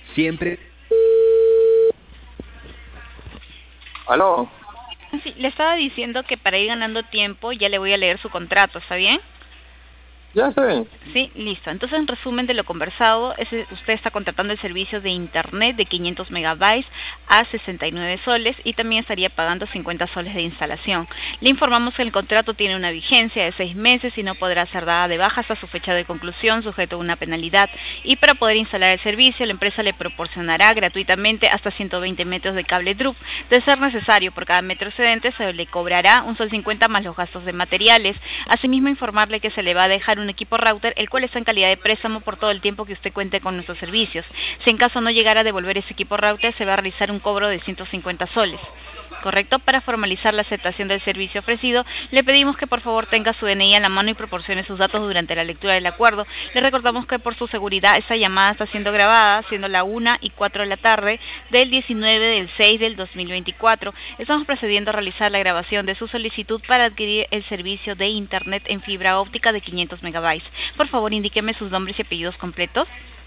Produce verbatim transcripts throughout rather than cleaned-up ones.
Siempre. ¿Aló? Sí, le estaba diciendo que para ir ganando tiempo ya le voy a leer su contrato, ¿está bien? Ya está bien. Sí, listo. Entonces, en resumen de lo conversado, es, usted está contratando el servicio de Internet de quinientos megabytes a sesenta y nueve soles y también estaría pagando cincuenta soles de instalación. Le informamos que el contrato tiene una vigencia de seis meses y no podrá ser dada de baja hasta su fecha de conclusión, sujeto a una penalidad. Y para poder instalar el servicio, la empresa le proporcionará gratuitamente hasta ciento veinte metros de cable D R U P. De ser necesario, por cada metro excedente se le cobrará un sol cincuenta más los gastos de materiales. Asimismo, informarle que se le va a dejar un equipo router, el cual está en calidad de préstamo por todo el tiempo que usted cuente con nuestros servicios. Si en caso no llegara a devolver ese equipo router, se va a realizar un cobro de ciento cincuenta soles. ¿Correcto? Para formalizar la aceptación del servicio ofrecido, le pedimos que por favor tenga su D N I a la mano y proporcione sus datos durante la lectura del acuerdo. Le recordamos que por su seguridad esta llamada está siendo grabada, siendo la una y cuatro de la tarde del diecinueve del seis del dos mil veinticuatro. Estamos procediendo a realizar la grabación de su solicitud para adquirir el servicio de Internet en fibra óptica de quinientos megabytes. Por favor, indíqueme sus nombres y apellidos completos.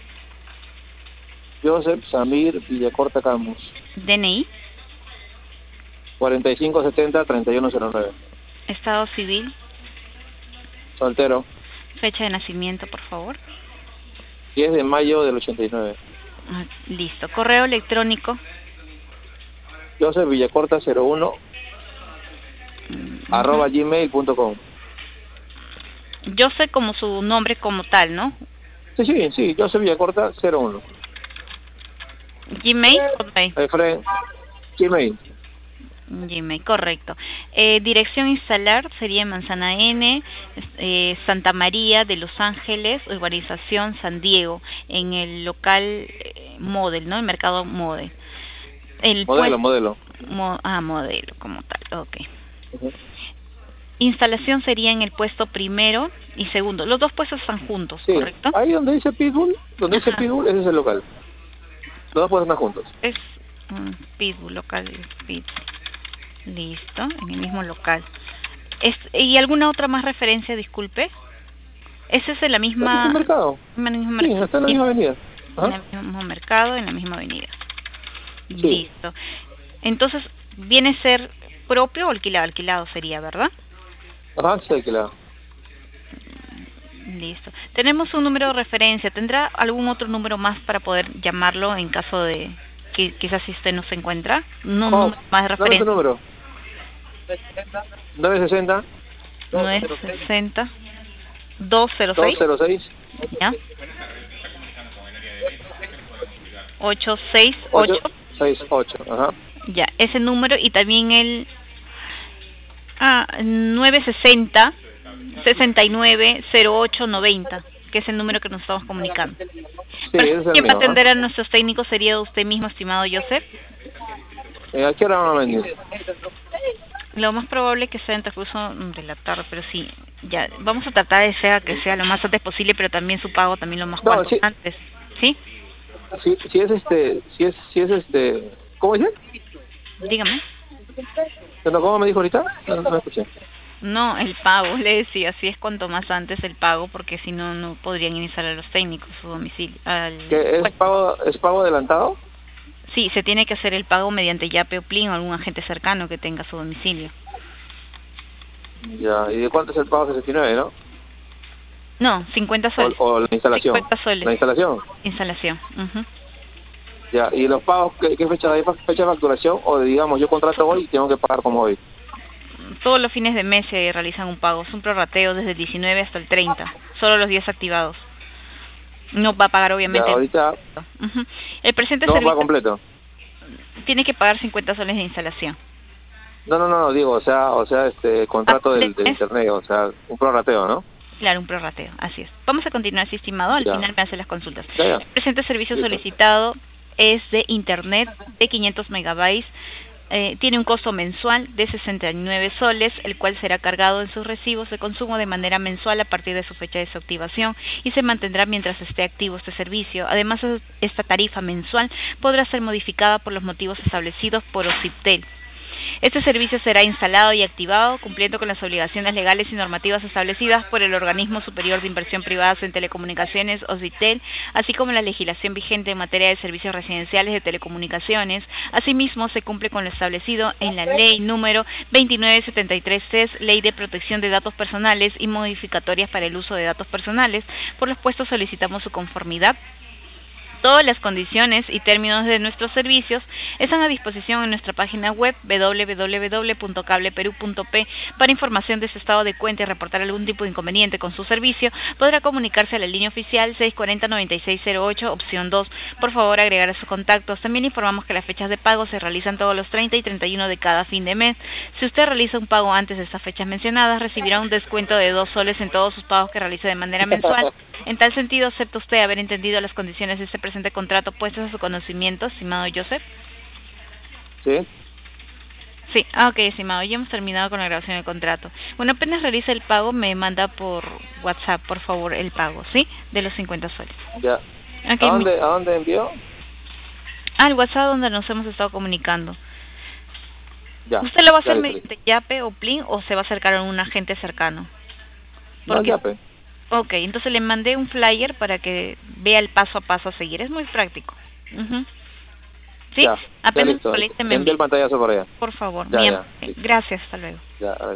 Joseph Samir Villacorta Camus. D N I. cuarenta y cinco setenta treinta y uno cero nueve. Estado civil. Soltero. Fecha de nacimiento, por favor. diez de mayo del ochenta y nueve. Ah, listo. Correo electrónico. Joseph Villacorta cero uno Mm, arroba ujú. gmail punto com. Yo sé como su nombre como tal, ¿no? Sí, sí, sí, Joseph Villacorta cero uno. Gmail. Okay. Efraín, Gmail. Gmail, correcto. Eh, dirección a instalar sería en Manzana N, eh, Santa María de Los Ángeles, urbanización San Diego, en el local eh, Model, ¿no? El mercado Model. El Modelo, pues, modelo. mo, ah, modelo como tal, ok. Uh-huh. Instalación sería en el puesto primero y segundo. Los dos puestos están juntos, Sí, ¿correcto? ahí donde dice Pitbull, donde dice Ajá. Pitbull, ese es el local. Los dos pueden estar juntos. Es un Pitbull, local Pitbull. Listo, en el mismo local. Es, ¿Y alguna otra más referencia, disculpe? ¿Ese es en la misma... ¿Es un mercado? En el mismo Sí, mercado. está en la misma avenida. En Ajá. el mismo mercado, en la misma avenida. Sí. Listo. Entonces, ¿viene a ser propio o alquilado? Alquilado sería, ¿verdad? Ajá, sí, claro. Listo. Tenemos un número de referencia. ¿Tendrá algún otro número más para poder llamarlo en caso de que quizás si usted no se encuentra? No, Oh, número más de dame referencia. tu número. nueve sesenta nueve sesenta dos cero dos seis. cero seis ¿Ya? ocho seis ocho. ocho seis ocho. Ajá. Ya, ese número y también el ah, nueve sesenta sesenta y nueve cero ocho noventa, que es el número que nos estamos comunicando. Sí, Pero ese es el ¿quién va a mío. atender ¿Ah? a nuestros técnicos? ¿Sería usted mismo, estimado Joseph? Eh, ¿A qué hora van a venir? Lo más probable es que sea en transcurso de la tarde, pero sí, ya, vamos a tratar de sea que sea lo más antes posible, pero también su pago también lo más No, cuanto sí. antes, ¿sí? Si, si es este, si es, si es este, ¿cómo dice? Dígame. No, ¿cómo me dijo ahorita? No, no me escuché. No, el pago, le decía, así es cuanto más antes el pago, porque si no, no podrían iniciar a los técnicos a su domicilio. Al... ¿Qué es pago, es pago adelantado? Sí, se tiene que hacer el pago mediante Yape o Plin o algún agente cercano que tenga su domicilio. Ya, ¿y de cuánto es el pago? sesenta y nueve, ¿no? No, cincuenta O, soles. o la instalación. cincuenta soles. La instalación. Instalación. Uh-huh. Ya, ¿y los pagos qué, qué fecha hay? ¿Fecha de facturación? O digamos, yo contrato hoy y tengo que pagar como hoy. Todos los fines de mes se realizan un pago. Es un prorrateo desde el diecinueve hasta el treinta. Solo los días activados. No va a pagar obviamente. Ya, ahorita Uh-huh. El presente no servicio paga completo. tiene que pagar cincuenta soles de instalación. No, no, no, no, digo, o sea, o sea, este contrato Ah, del, del ¿es? internet, o sea, un prorrateo, ¿no? Claro, un prorrateo, así es. Vamos a continuar, sí, estimado. Al Ya. final me hace las consultas. Ya, ya. El presente servicio Listo. solicitado es de Internet de quinientos megabytes. Eh, tiene un costo mensual de sesenta y nueve soles, el cual será cargado en sus recibos de consumo de manera mensual a partir de su fecha de su activación y se mantendrá mientras esté activo este servicio. Además, esta tarifa mensual podrá ser modificada por los motivos establecidos por OCIPTEL. Este servicio será instalado y activado cumpliendo con las obligaciones legales y normativas establecidas por el Organismo Superior de Inversión Privada en Telecomunicaciones, OSITEL, así como la legislación vigente en materia de servicios residenciales de telecomunicaciones. Asimismo, se cumple con lo establecido en la Ley número veintinueve setenta y tres C E S, Ley de Protección de Datos Personales y modificatorias para el uso de datos personales. Por lo expuesto, solicitamos su conformidad. Todas las condiciones y términos de nuestros servicios están a disposición en nuestra página web doble u doble u doble u punto cableperú punto pe. Para información de su estado de cuenta y reportar algún tipo de inconveniente con su servicio, podrá comunicarse a la línea oficial seis cuatro cero, nueve seis cero ocho, opción dos. Por favor, agregar a sus contactos. También informamos que las fechas de pago se realizan todos los treinta y treinta y uno de cada fin de mes. Si usted realiza un pago antes de estas fechas mencionadas, recibirá un descuento de dos soles en todos sus pagos que realice de manera mensual. En tal sentido, ¿acepta usted haber entendido las condiciones de este presente contrato puestas a su conocimiento, estimado Joseph? Sí. Sí, ah, ok, estimado, ya hemos terminado con la grabación del contrato. Bueno, apenas realiza el pago, me manda por WhatsApp, por favor, el pago, ¿sí? De los cincuenta soles. Ya. Okay, ¿A dónde, ¿A dónde envió? Al WhatsApp donde nos hemos estado comunicando. Ya. ¿Usted lo va a hacer Ya, mediante Yape o Plin o se va a acercar a un agente cercano? Porque... No, Yape. Ok, entonces le mandé un flyer para que vea el paso a paso a seguir. Es muy práctico. Uh-huh. ¿Sí? Ya, Apenas ya listo. me Envíe el pantallazo por allá. Por favor. Ya, Bien. ya, Gracias, hasta luego. Ya, a ver.